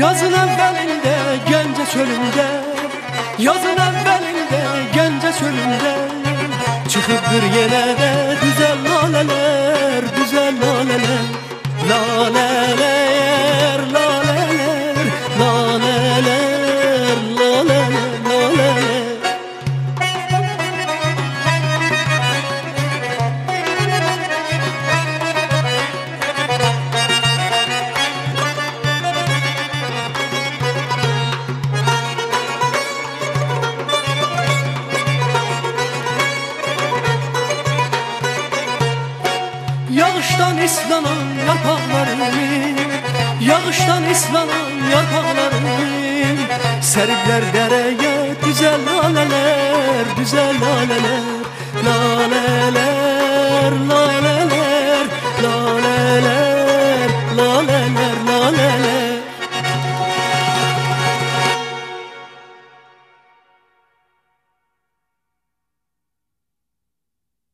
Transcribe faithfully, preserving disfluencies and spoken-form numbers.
Yazın evvelinde Gence çölünde, yazın evvelinde Gence çölünde çıkıptır yine de güzel laleler, güzel laleler. Laleler, laleler, laleler, laleler, laleler. Yağıştan islanan yapraklarım, yağıştan islanan yapraklarım seripler dereye güzel laleler, güzel laleler, laleler, laleler.